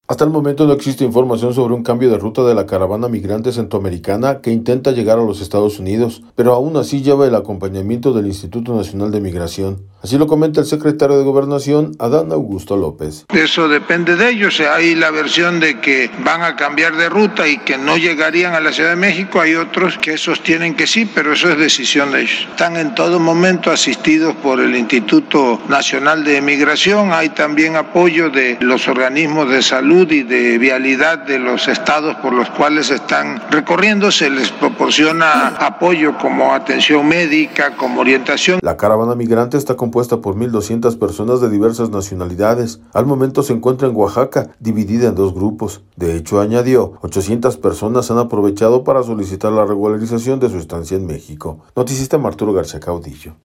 Hasta el momento no existe información sobre un cambio de ruta de la caravana migrante centroamericana que intenta llegar a los Estados Unidos, pero aún así lleva el acompañamiento del Instituto Nacional de Migración. Así lo comenta el secretario de Gobernación, Adán Augusto López. Eso depende de ellos. Hay la versión de que van a cambiar de ruta y que no llegarían a la Ciudad de México. Hay otros que sostienen que sí, pero eso es decisión de ellos. Están en todo momento asistidos por el Instituto Nacional de Migración. Hay también apoyo de los organismos de salud y de vialidad de los estados por los cuales están recorriendo. Se les proporciona apoyo como atención médica, como orientación. La caravana migrante está compuesta por 1,200 personas de diversas nacionalidades. Al momento se encuentra en Oaxaca, dividida en 2 grupos. De hecho, añadió, 800 personas han aprovechado para solicitar la regularización de su estancia en México. Noticista Arturo García Caudillo.